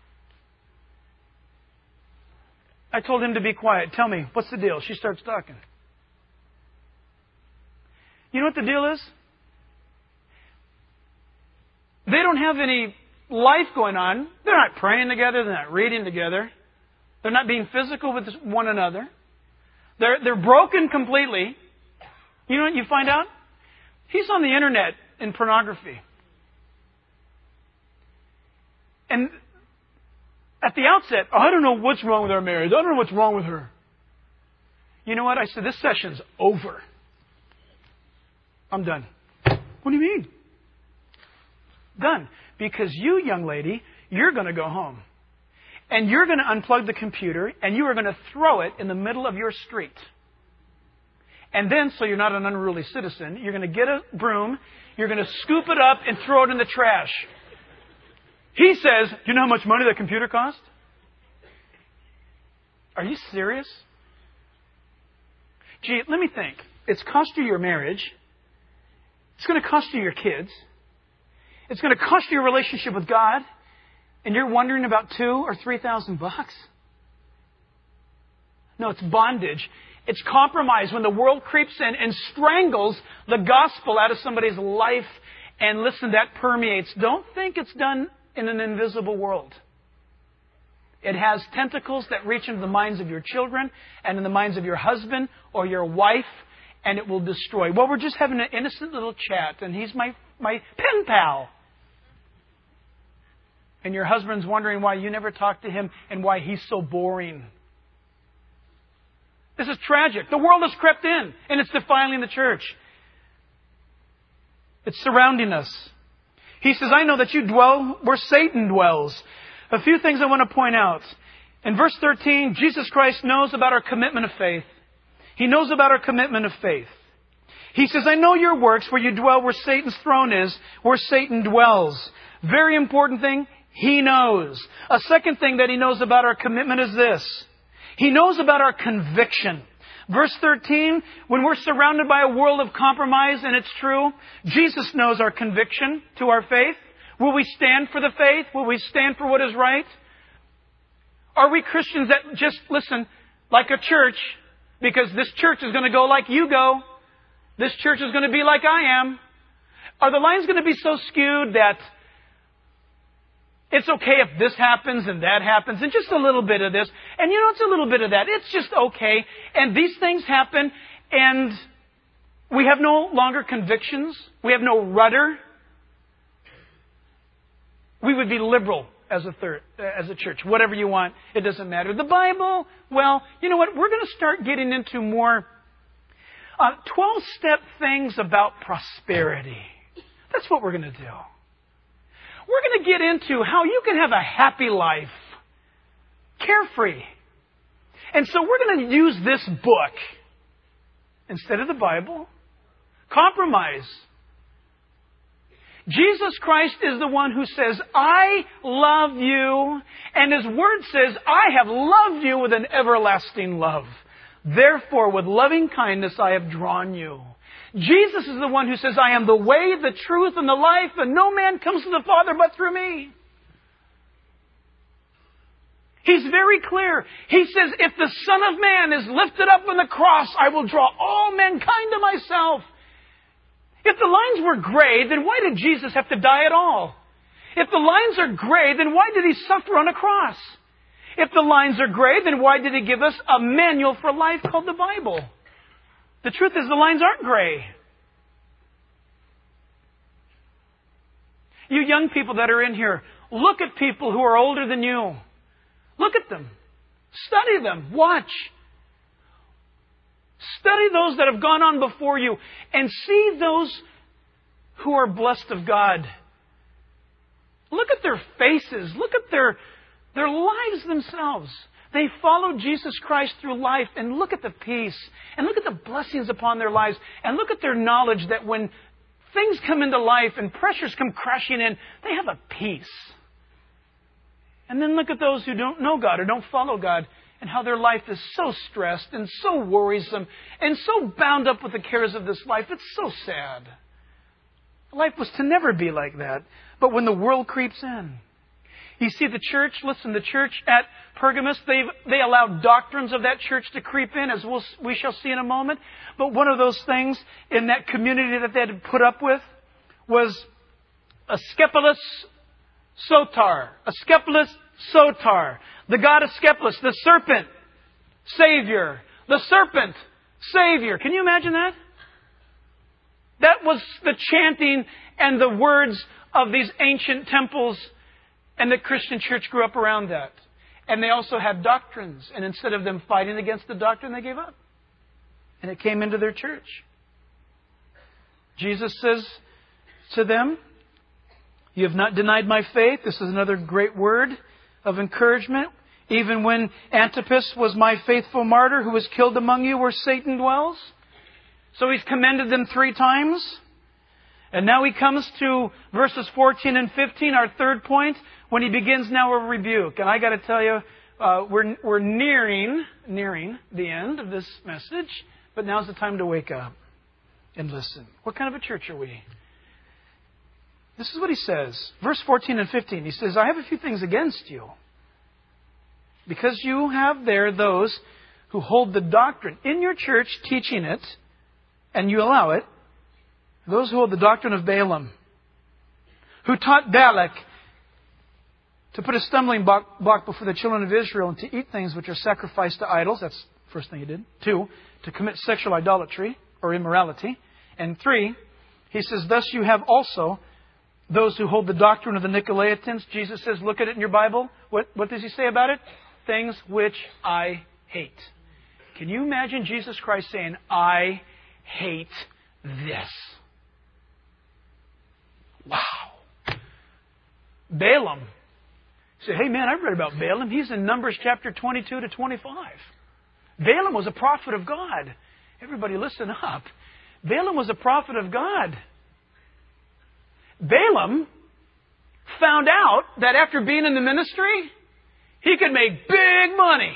I told him to be quiet. Tell me, what's the deal? She starts talking. You know what the deal is? They don't have any life going on. They're not praying together. They're not reading together. They're not being physical with one another. They're, they're broken completely. You know what you find out? He's on the internet in pornography. And at the outset, oh, I don't know what's wrong with our marriage. I don't know what's wrong with her. You know what? I said, this session's over. I'm done. What do you mean? Done. Because you, young lady, you're going to go home. And you're going to unplug the computer and you are going to throw it in the middle of your street. And then, so you're not an unruly citizen, you're going to get a broom, you're going to scoop it up and throw it in the trash. He says, do you know how much money that computer cost? Are you serious? Gee, let me think. It's cost you your marriage. It's going to cost you your kids. It's going to cost you your relationship with God. And you're wondering about two or three thousand bucks? No, it's bondage. It's compromise when the world creeps in and strangles the gospel out of somebody's life. And listen, that permeates. Don't think it's done in an invisible world. It has tentacles that reach into the minds of your children and in the minds of your husband or your wife, and it will destroy. Well, we're just having an innocent little chat, and he's my, my pen pal. And your husband's wondering why you never talk to him and why he's so boring. This is tragic. The world has crept in, and it's defiling the church. It's surrounding us. He says, I know that you dwell where Satan dwells. A few things I want to point out. In verse thirteen, Jesus Christ knows about our commitment of faith. He knows about our commitment of faith. He says, I know your works, where you dwell, where Satan's throne is, where Satan dwells. Very important thing, he knows. A second thing that he knows about our commitment is this. He knows about our conviction. Verse thirteen, when we're surrounded by a world of compromise, and it's true, Jesus knows our conviction to our faith. Will we stand for the faith? Will we stand for what is right? Are we Christians that just, listen, like a church, because this church is going to go like you go. This church is going to be like I am. Are the lines going to be so skewed that it's okay if this happens and that happens and just a little bit of this. And you know, it's a little bit of that. It's just okay. And these things happen and we have no longer convictions. We have no rudder. We would be liberal as a third, as a church. Whatever you want, it doesn't matter. The Bible, well, you know what? We're going to start getting into more uh, twelve-step things about prosperity. That's what we're going to do. We're going to get into how you can have a happy life, carefree. And so we're going to use this book instead of the Bible. Compromise. Jesus Christ is the one who says, I love you. And His Word says, I have loved you with an everlasting love. Therefore, with loving kindness, I have drawn you. Jesus is the one who says, I am the way, the truth, and the life, and no man comes to the Father but through me. He's very clear. He says, if the Son of Man is lifted up on the cross, I will draw all mankind to myself. If the lines were gray, then why did Jesus have to die at all? If the lines are gray, then why did He suffer on a cross? If the lines are gray, then why did He give us a manual for life called the Bible? The truth is, the lines aren't gray. You young people that are in here, look at people who are older than you. Look at them. Study them. Watch. Study those that have gone on before you and see those who are blessed of God. Look at their faces. Look at their, their lives themselves. They followed Jesus Christ through life, and look at the peace and look at the blessings upon their lives and look at their knowledge that when things come into life and pressures come crashing in, they have a peace. And then look at those who don't know God or don't follow God and how their life is so stressed and so worrisome and so bound up with the cares of this life. It's so sad. Life was to never be like that. But when the world creeps in, you see the church, listen, the church at Pergamos, they they allowed doctrines of that church to creep in, as we'll, we shall see in a moment. But one of those things in that community that they had to put up with was Asclepius Soter. Asclepius Soter. The god Asclepius, the serpent savior. The serpent savior. Can you imagine that? That was the chanting and the words of these ancient temples, and the Christian church grew up around that. And they also had doctrines. And instead of them fighting against the doctrine, they gave up. And it came into their church. Jesus says to them, you have not denied my faith. This is another great word of encouragement. Even when Antipas was my faithful martyr who was killed among you where Satan dwells. So He's commended them three times. And now He comes to verses fourteen and fifteen, our third point, when He begins now a rebuke. And I got to tell you, uh, we're we're nearing nearing the end of this message, but now's the time to wake up and listen. What kind of a church are we? This is what He says, verse fourteen and fifteen. He says, I have a few things against you, because you have there those who hold the doctrine in your church, teaching it, and you allow it. Those who hold the doctrine of Balaam, who taught Balak to put a stumbling block before the children of Israel and to eat things which are sacrificed to idols. That's the first thing he did. Two, to commit sexual idolatry or immorality. And three, he says, thus you have also those who hold the doctrine of the Nicolaitans. Jesus says, look at it in your Bible. What, what does He say about it? Things which I hate. Can you imagine Jesus Christ saying, I hate this? Wow. Balaam. You say, hey man, I've read about Balaam. He's in Numbers chapter twenty-two to twenty-five. Balaam was a prophet of God. Everybody listen up. Balaam was a prophet of God. Balaam found out that after being in the ministry, he could make big money.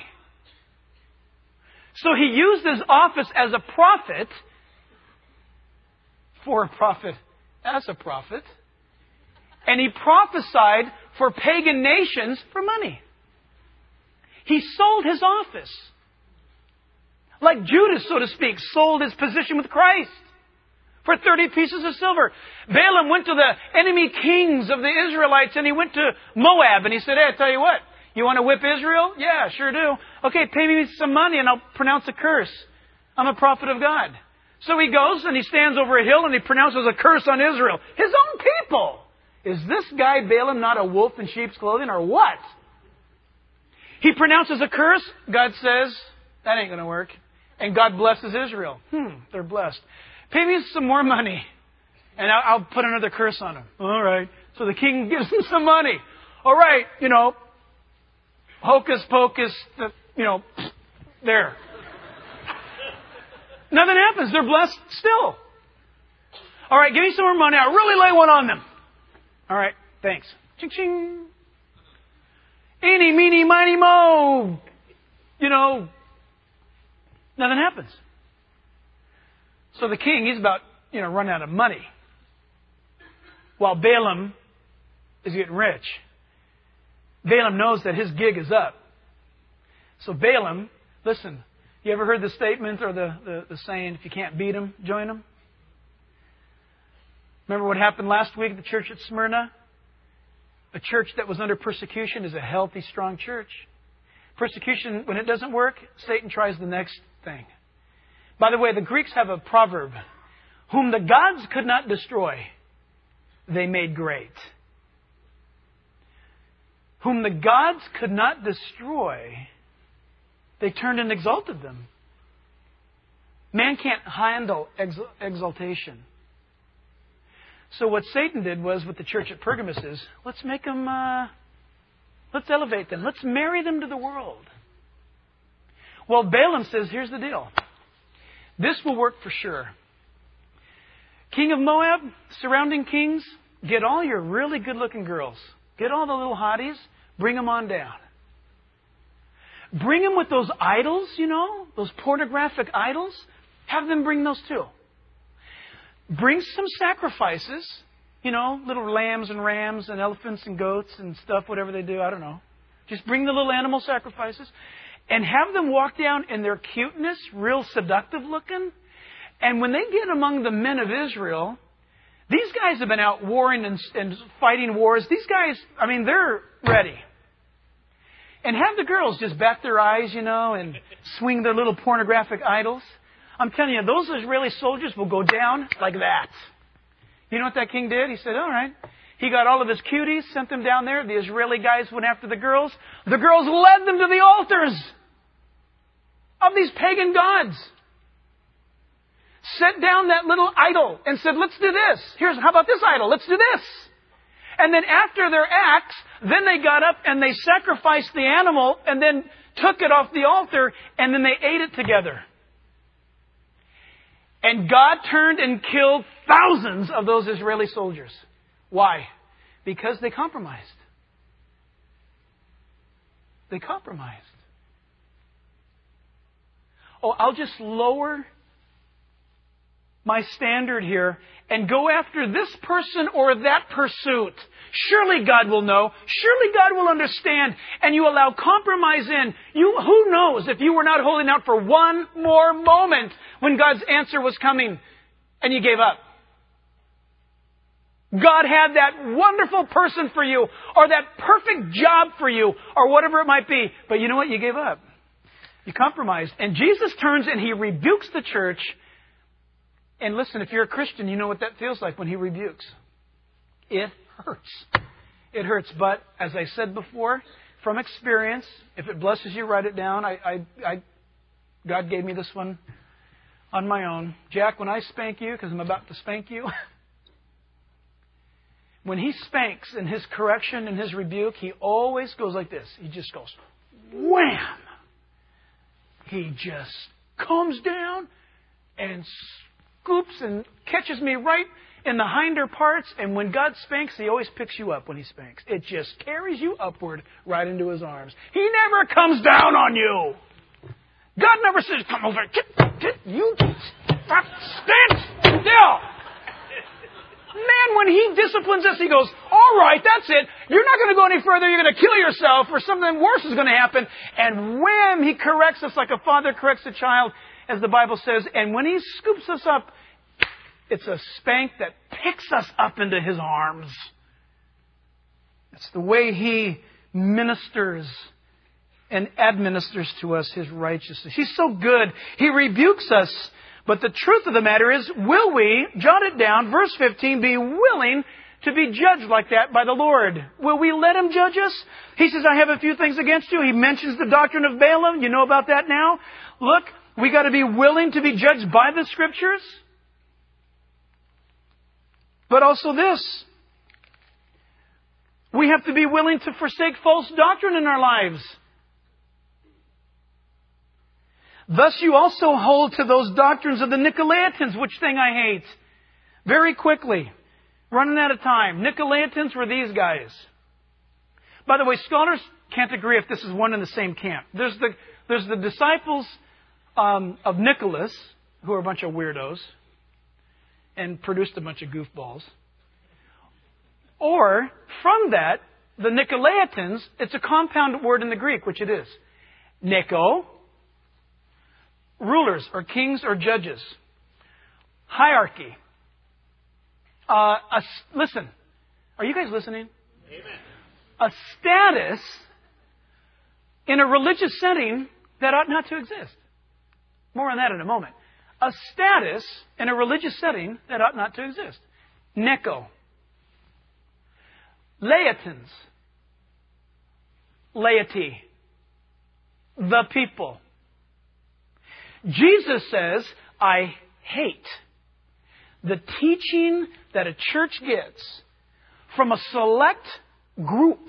So he used his office as a prophet for a prophet as a prophet. And he prophesied for pagan nations for money. He sold his office. Like Judas, so to speak, sold his position with Christ for thirty pieces of silver. Balaam went to the enemy kings of the Israelites and he went to Moab and he said, hey, I tell you what, you want to whip Israel? Yeah, sure do. Okay, pay me some money and I'll pronounce a curse. I'm a prophet of God. So he goes and he stands over a hill and he pronounces a curse on Israel. His own people. Is this guy Balaam not a wolf in sheep's clothing or what? He pronounces a curse. God says, that ain't going to work. And God blesses Israel. Hmm, they're blessed. Pay me some more money and I'll, I'll put another curse on them. All right. So the king gives him some money. All right, you know, hocus pocus, the, you know, there. Nothing happens. They're blessed still. All right, give me some more money. I'll really lay one on them. All right, thanks. Ching, ching. Eeny, meeny, miny, mo. You know, nothing happens. So the king, he's about, you know, running out of money. While Balaam is getting rich. Balaam knows that his gig is up. So Balaam, listen, you ever heard the statement or the, the, the saying, if you can't beat them, join them? Remember what happened last week at the church at Smyrna? A church that was under persecution is a healthy, strong church. Persecution, when it doesn't work, Satan tries the next thing. By the way, the Greeks have a proverb. Whom the gods could not destroy, they made great. Whom the gods could not destroy, they turned and exalted them. Man can't handle exal- exaltation. So what Satan did was with the church at Pergamos is, let's make them, uh, let's elevate them. Let's marry them to the world. Well, Balaam says, here's the deal. This will work for sure. King of Moab, surrounding kings, get all your really good-looking girls. Get all the little hotties. Bring them on down. Bring them with those idols, you know, those pornographic idols. Have them bring those too. Bring some sacrifices, you know, little lambs and rams and elephants and goats and stuff, whatever they do, I don't know. Just bring the little animal sacrifices and have them walk down in their cuteness, real seductive looking. And when they get among the men of Israel, these guys have been out warring and, and fighting wars. These guys, I mean, they're ready. And have the girls just bat their eyes, you know, and swing their little pornographic idols. I'm telling you, those Israeli soldiers will go down like that. You know what that king did? He said, all right. He got all of his cuties, sent them down there. The Israeli guys went after the girls. The girls led them to the altars of these pagan gods. Set down that little idol and said, let's do this. Here's, how about this idol? Let's do this. And then after their acts, then they got up and they sacrificed the animal and then took it off the altar and then they ate it together. And God turned and killed thousands of those Israeli soldiers. Why? Because they compromised. They compromised. Oh, I'll just lower my standard here and go after this person or that pursuit. Surely God will know. Surely God will understand. And you allow compromise in. You, who knows if you were not holding out for one more moment when God's answer was coming and you gave up. God had that wonderful person for you or that perfect job for you or whatever it might be. But you know what? You gave up. You compromised. And Jesus turns and He rebukes the church. And listen, if you're a Christian, you know what that feels like when He rebukes. It hurts. It hurts. But as I said before, from experience, if it blesses you, write it down. I, I, I, God gave me this one on my own. Jack, when I spank you, because I'm about to spank you, when He spanks in His correction and His rebuke, He always goes like this. He just goes, wham! He just comes down and scoops and catches me right in the hinder parts. And when God spanks, He always picks you up when He spanks. It just carries you upward right into His arms. He never comes down on you. God never says, come over. Get, get, you stand still. Man, when He disciplines us, He goes, all right, that's it. You're not going to go any further. You're going to kill yourself or something worse is going to happen. And wham, He corrects us like a father corrects a child, as the Bible says. And when He scoops us up, it's a spank that picks us up into His arms. It's the way He ministers and administers to us His righteousness. He's so good. He rebukes us. But the truth of the matter is, will we, jot it down, verse fifteen, be willing to be judged like that by the Lord? Will we let Him judge us? He says, I have a few things against you. He mentions the doctrine of Balaam. You know about that now? Look, we got to be willing to be judged by the Scriptures. But also this, we have to be willing to forsake false doctrine in our lives. Thus you also hold to those doctrines of the Nicolaitans, which thing I hate. Very quickly, running out of time. Nicolaitans were these guys. By the way, scholars can't agree if this is one in the same camp. There's the, there's the disciples um, of Nicholas, who are a bunch of weirdos and produced a bunch of goofballs. Or, from that, the Nicolaitans, it's a compound word in the Greek, which it is. Nico, rulers or kings or judges. Hierarchy. Uh, a, listen, are you guys listening? Amen. A status in a religious setting that ought not to exist. More on that in a moment. A status in a religious setting that ought not to exist. Neko. Laitans. Laity. The people. Jesus says, I hate the teaching that a church gets from a select group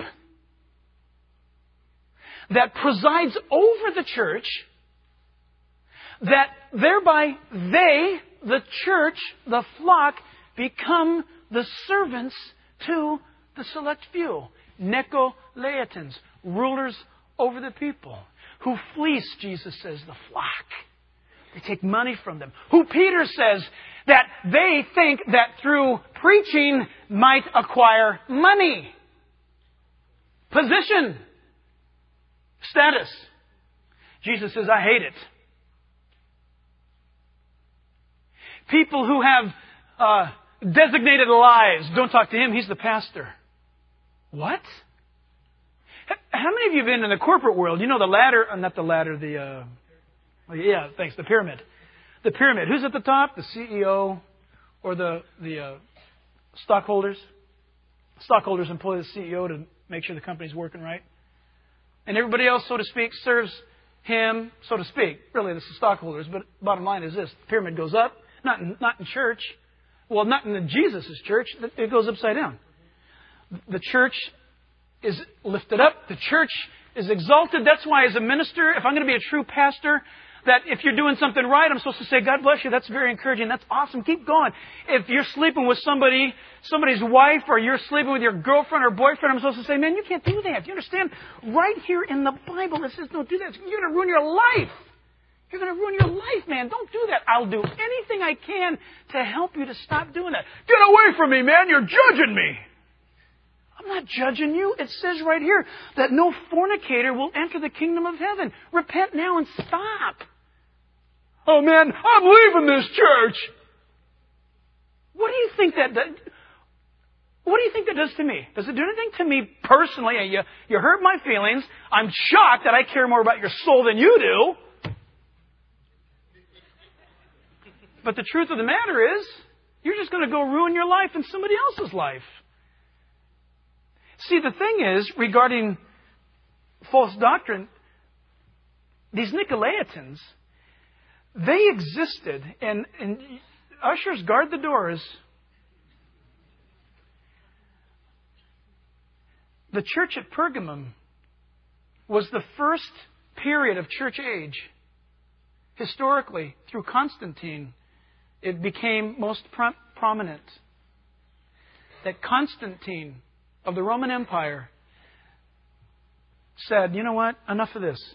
that presides over the church, that thereby they, the church, the flock, become the servants to the select few. Nicolaitans, rulers over the people, who fleece, Jesus says, the flock. They take money from them. Who Peter says that they think that through preaching might acquire money, position, status. Jesus says, I hate it. People who have uh, designated lives, don't talk to him, he's the pastor. What? How many of you have been in the corporate world? You know the ladder, uh, not the ladder, the, uh, yeah, thanks, the pyramid. The pyramid. Who's at the top? The C E O or the, the uh, stockholders? Stockholders employ the C E O to make sure the company's working right. And everybody else, so to speak, serves him, so to speak. Really, this is stockholders, but bottom line is this. The pyramid goes up, not in, not in church. Well, not in the Jesus' church. It goes upside down. The church is lifted up. The church is exalted. That's why as a minister, if I'm going to be a true pastor, that if you're doing something right, I'm supposed to say, God bless you. That's very encouraging. That's awesome. Keep going. If you're sleeping with somebody, somebody's wife, or you're sleeping with your girlfriend or boyfriend, I'm supposed to say, man, you can't do that. Do you understand? Right here in the Bible, it says, don't do that. You're going to ruin your life. You're going to ruin your life, man. Don't do that. I'll do anything I can to help you to stop doing that. Get away from me, man. You're judging me. I'm not judging you. It says right here that no fornicator will enter the kingdom of heaven. Repent now and stop. Oh, man, I'm leaving this church. What do you think that does? What do you think that does to me? Does it do anything to me personally? You, you hurt my feelings. I'm shocked that I care more about your soul than you do. But the truth of the matter is, you're just going to go ruin your life and somebody else's life. See, the thing is, regarding false doctrine, these Nicolaitans, they existed, and, and ushers, guard the doors. The church at Pergamum was the first period of church age. Historically, through Constantine, it became most pro- prominent. That Constantine of the Roman Empire said, you know what? Enough of this.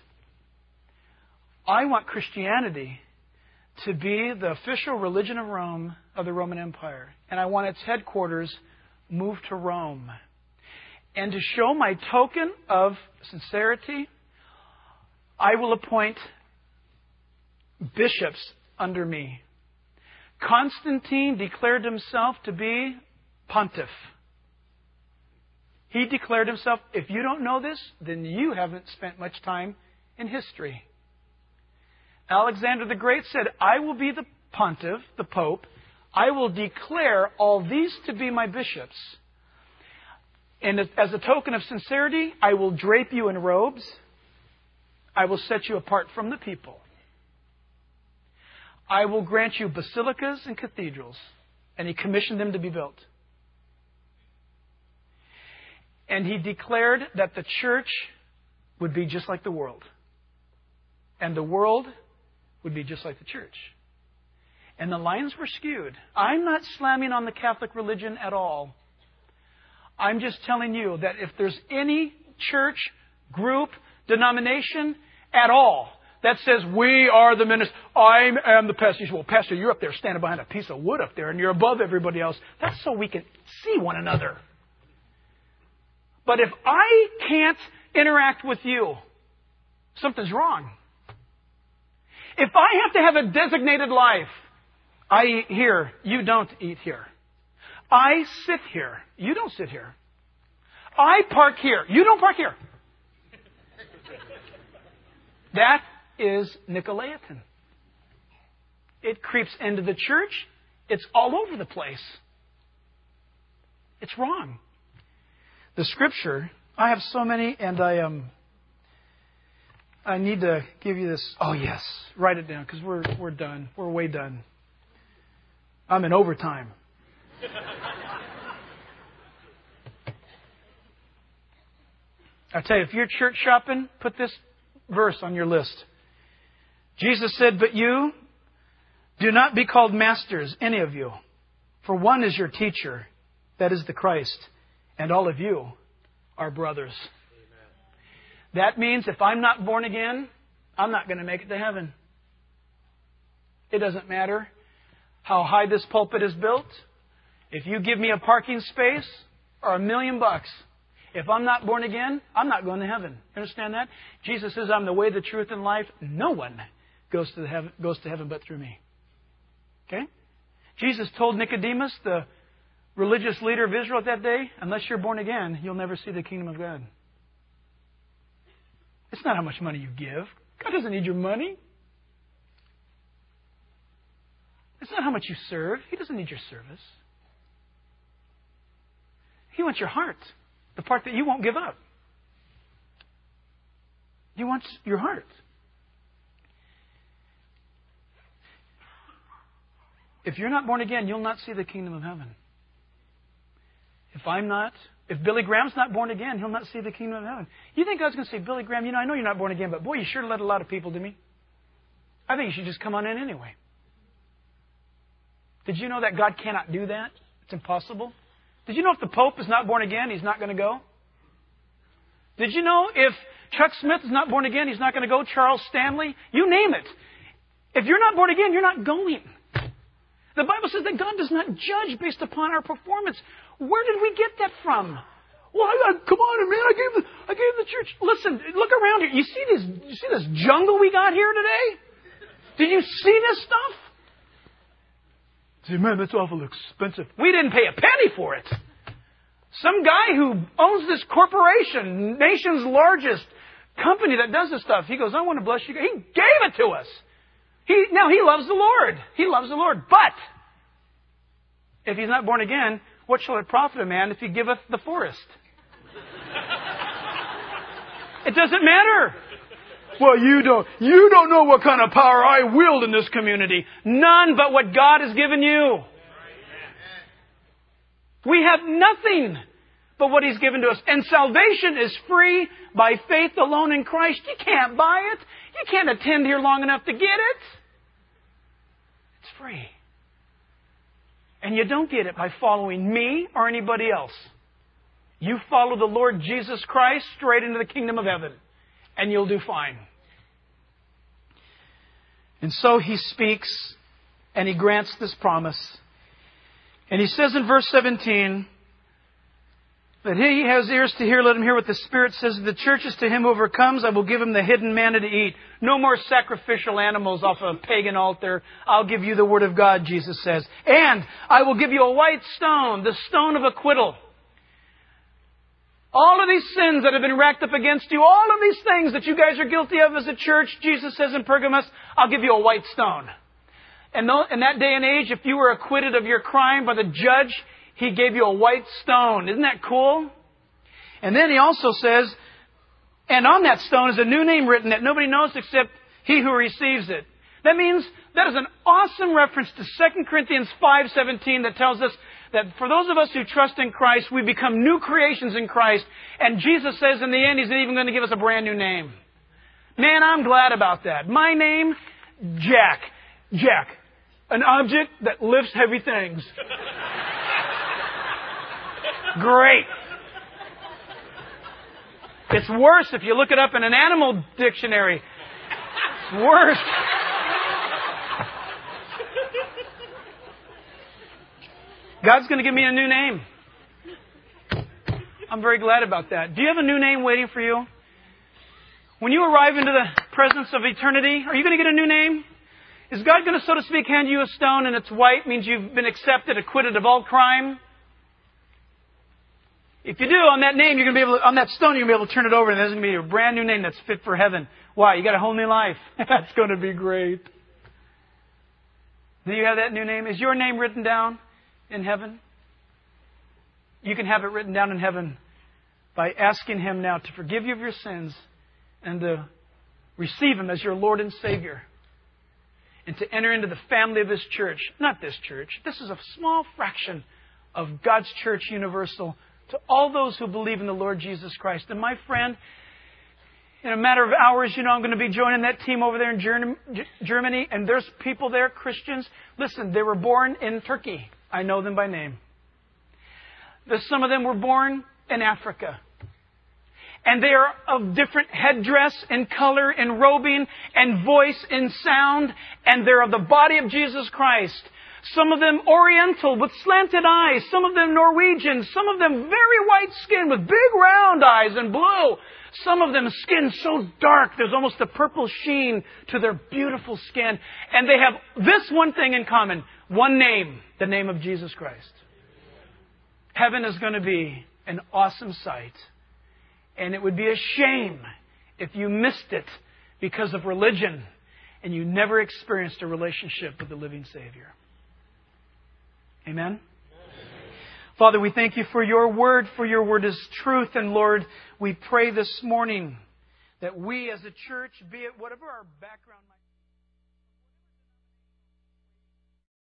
I want Christianity to be the official religion of Rome, of the Roman Empire. And I want its headquarters moved to Rome. And to show my token of sincerity, I will appoint bishops under me. Constantine declared himself to be pontiff. He declared himself, if you don't know this, then you haven't spent much time in history. Alexander the Great said, I will be the pontiff, the pope. I will declare all these to be my bishops. And as a token of sincerity, I will drape you in robes. I will set you apart from the people. I will grant you basilicas and cathedrals. And he commissioned them to be built. And he declared that the church would be just like the world. And the world would be just like the church. And the lines were skewed. I'm not slamming on the Catholic religion at all. I'm just telling you that if there's any church, group, denomination at all that says, we are the minister, I am the pastor. You say, well, Pastor, you're up there standing behind a piece of wood up there and you're above everybody else. That's so we can see one another. But if I can't interact with you, something's wrong. If I have to have a designated life, I eat here, you don't eat here. I sit here, you don't sit here. I park here, you don't park here. That is Nicolaitan. It creeps into the church. It's all over the place. It's wrong. The Scripture, I have so many, and I um, I need to give you this. Oh yes, write it down because we're we're done. We're way done. I'm in overtime. I tell you, if you're church shopping, put this verse on your list. Jesus said, "But you do not be called masters, any of you, for one is your teacher, that is the Christ, and all of you are brothers." Amen. That means if I'm not born again, I'm not going to make it to heaven. It doesn't matter how high this pulpit is built. If you give me a parking space or a million bucks, if I'm not born again, I'm not going to heaven. You understand that? Jesus says, "I'm the way, the truth, and life. No one goes to the heaven, goes to heaven but through me." Okay? Jesus told Nicodemus, the religious leader of Israel at that day, unless you're born again, you'll never see the kingdom of God. It's not how much money you give. God doesn't need your money. It's not how much you serve. He doesn't need your service. He wants your heart. The part that you won't give up. He wants your heart. If you're not born again, you'll not see the kingdom of heaven. If I'm not, if Billy Graham's not born again, he'll not see the kingdom of heaven. You think God's going to say, "Billy Graham, you know, I know you're not born again, but boy, you sure led a lot of people to me. I think you should just come on in anyway." Did you know that God cannot do that? It's impossible. Did you know if the Pope is not born again, he's not going to go? Did you know if Chuck Smith is not born again, he's not going to go? Charles Stanley? You name it. If you're not born again, you're not going. The Bible says that God does not judge based upon our performance. Where did we get that from? Well, I, I, come on, man! I gave the I gave the church. Listen, look around here. You see this? You see this jungle we got here today? Did you see this stuff? Say, "Man, that's awful expensive." We didn't pay a penny for it. Some guy who owns this corporation, nation's largest company that does this stuff, he goes, "I want to bless you." He gave it to us. He now he loves the Lord. He loves the Lord. But if he's not born again, what shall it profit a man if he giveth the forest? It doesn't matter. Well, you don't, you don't know what kind of power I wield in this community. None but what God has given you. We have nothing but what He's given to us. And salvation is free by faith alone in Christ. You can't buy it. You can't attend here long enough to get it. It's free. And you don't get it by following me or anybody else. You follow the Lord Jesus Christ straight into the kingdom of heaven. And you'll do fine. And so He speaks and He grants this promise. And He says in verse seventeen, that he has ears to hear, let him hear what the Spirit says to the churches. To him who overcomes, I will give him the hidden manna to eat. No more sacrificial animals off a pagan altar. I'll give you the Word of God, Jesus says. And I will give you a white stone, the stone of acquittal. All of these sins that have been racked up against you, all of these things that you guys are guilty of as a church, Jesus says in Pergamos, I'll give you a white stone. And in that day and age, if you were acquitted of your crime by the judge, He gave you a white stone. Isn't that cool? And then He also says, and on that stone is a new name written that nobody knows except he who receives it. That means that is an awesome reference to Second Corinthians five seventeen that tells us that for those of us who trust in Christ, we become new creations in Christ. And Jesus says in the end, He's even going to give us a brand new name. Man, I'm glad about that. My name Jack. Jack. An object that lifts heavy things. Great. It's worse if you look it up in an animal dictionary. It's worse. God's going to give me a new name. I'm very glad about that. Do you have a new name waiting for you? When you arrive into the presence of eternity, are you going to get a new name? Is God going to, so to speak, hand you a stone and it's white, means you've been accepted, acquitted of all crime? If you do, on that name, you're going to be able to, on that stone, you're going to be able to turn it over and there's going to be a brand new name that's fit for heaven. Why? You got a whole new life. That's going to be great. Do you have that new name? Is your name written down in heaven? You can have it written down in heaven by asking Him now to forgive you of your sins and to receive Him as your Lord and Savior. And to enter into the family of His church. Not this church. This is a small fraction of God's church universal to all those who believe in the Lord Jesus Christ. And my friend, in a matter of hours, you know, I'm going to be joining that team over there in Germany. And there's people there, Christians. Listen, they were born in Turkey. I know them by name. There's some of them were born in Africa. And they are of different headdress and color and robing and voice and sound. And they're of the body of Jesus Christ. Some of them Oriental with slanted eyes. Some of them Norwegian. Some of them very white skin with big round eyes and blue. Some of them skin so dark there's almost a purple sheen to their beautiful skin. And they have this one thing in common. One name. The name of Jesus Christ. Heaven is going to be an awesome sight. And it would be a shame if you missed it because of religion and you never experienced a relationship with the living Savior. Amen? Amen? Father, we thank You for Your Word, for Your Word is truth. And Lord, we pray this morning that we as a church, be it whatever our background might be,